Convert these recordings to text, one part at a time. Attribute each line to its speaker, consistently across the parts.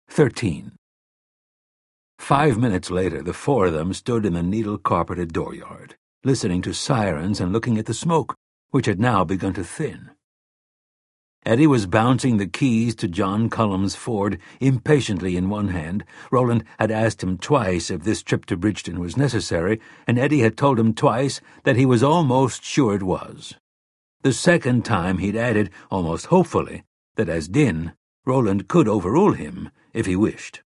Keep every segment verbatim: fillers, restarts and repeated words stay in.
Speaker 1: Thirteen. Five minutes later, the four of them stood in the needle-carpeted dooryard, listening to sirens and looking at the smoke, which had now begun to thin. Eddie was bouncing the keys to John Cullum's Ford impatiently in one hand. Roland had asked him twice if this trip to Bridgeton was necessary, and Eddie had told him twice that he was almost sure it was. The second time he'd added, almost hopefully, that as Din, Roland could overrule him if he wished.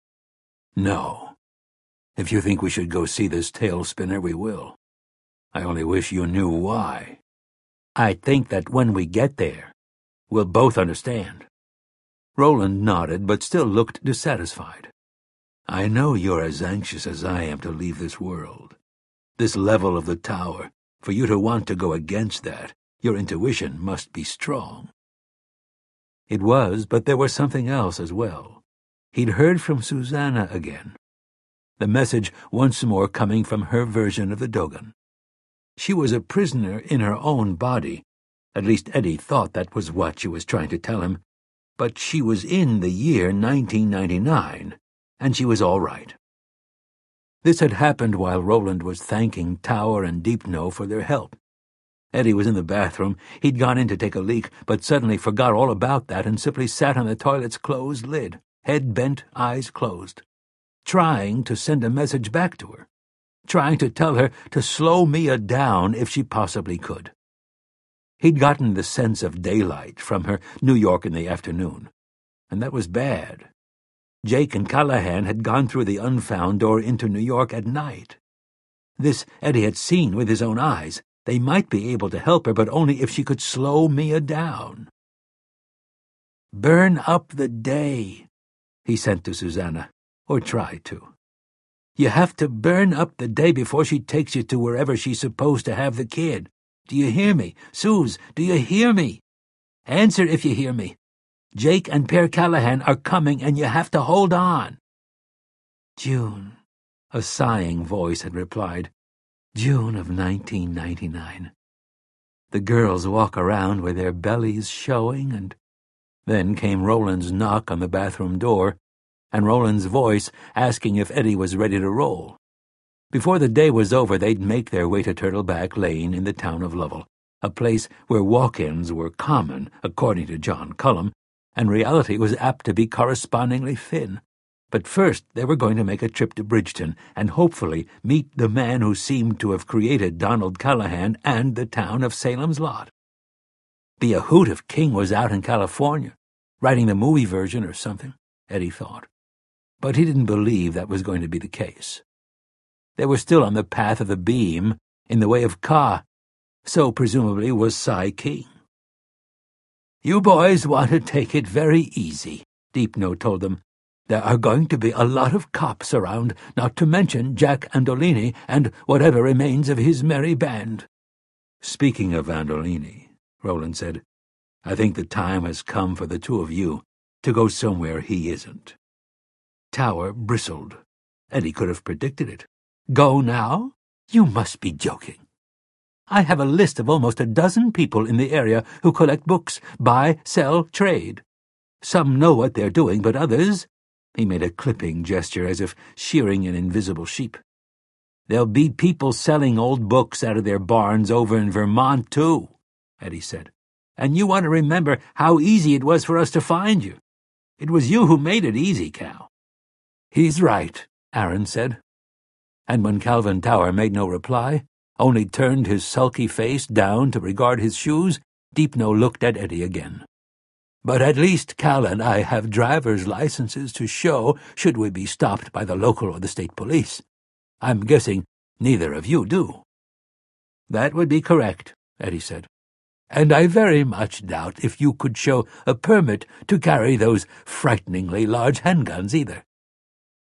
Speaker 1: "No. If you think we should go see this tail spinner, we will. I only wish you knew why. I think that when we get there, we'll both understand." Roland nodded, but still looked dissatisfied. "I know you're as anxious as I am to leave this world. This level of the tower, for you to want to go against that, your intuition must be strong." It was, but there was something else as well. He'd heard from Susanna again. The message once more coming from her version of the Dogon. She was a prisoner in her own body. At least Eddie thought that was what she was trying to tell him. But she was in the year nineteen ninety-nine, and she was all right. This had happened while Roland was thanking Tower and Deepno for their help. Eddie was in the bathroom. He'd gone in to take a leak, but suddenly forgot all about that and simply sat on the toilet's closed lid, head bent, eyes closed, trying to send a message back to her, trying to tell her to slow Mia down if she possibly could. He'd gotten the sense of daylight from her New York in the afternoon, and that was bad. Jake and Callahan had gone through the unfound door into New York at night. This Eddie had seen with his own eyes. They might be able to help her, but only if she could slow Mia down. "Burn up the day," he sent to Susanna, or tried to. "You have to burn up the day before she takes you to wherever she's supposed to have the kid. Do you hear me? Suze, do you hear me? Answer if you hear me. Jake and Per Callahan are coming, and you have to hold on." "June," a sighing voice had replied. "June of nineteen ninety-nine. The girls walk around with their bellies showing, and—" Then came Roland's knock on the bathroom door, and Roland's voice asking if Eddie was ready to roll. Before the day was over, they'd make their way to Turtleback Lane in the town of Lovell, a place where walk-ins were common, according to John Cullum, and reality was apt to be correspondingly thin. But first they were going to make a trip to Bridgeton and hopefully meet the man who seemed to have created Donald Callahan and the town of Salem's Lot. Be a hoot if King was out in California, writing the movie version or something, Eddie thought. But he didn't believe that was going to be the case. They were still on the path of the beam, in the way of Ka. So presumably was Cy King. "You boys want to take it very easy," Deepno told them. "There are going to be a lot of cops around, not to mention Jack Andolini and whatever remains of his merry band." "Speaking of Andolini," Roland said, "I think the time has come for the two of you to go somewhere he isn't." Tower bristled. Eddie could have predicted it. "Go now? You must be joking. I have a list of almost a dozen people in the area who collect books, buy, sell, trade. Some know what they're doing, but others—" He made a clipping gesture as if shearing an invisible sheep. "There'll be people selling old books out of their barns over in Vermont, too," Eddie said. "And you want to remember how easy it was for us to find you. It was you who made it easy, Cal." "He's right," Aaron said. And when Calvin Tower made no reply, only turned his sulky face down to regard his shoes, Deepno looked at Eddie again. "But at least Cal and I have driver's licenses to show should we be stopped by the local or the state police. I'm guessing neither of you do." "That would be correct," Eddie said. "And I very much doubt if you could show a permit to carry those frighteningly large handguns either."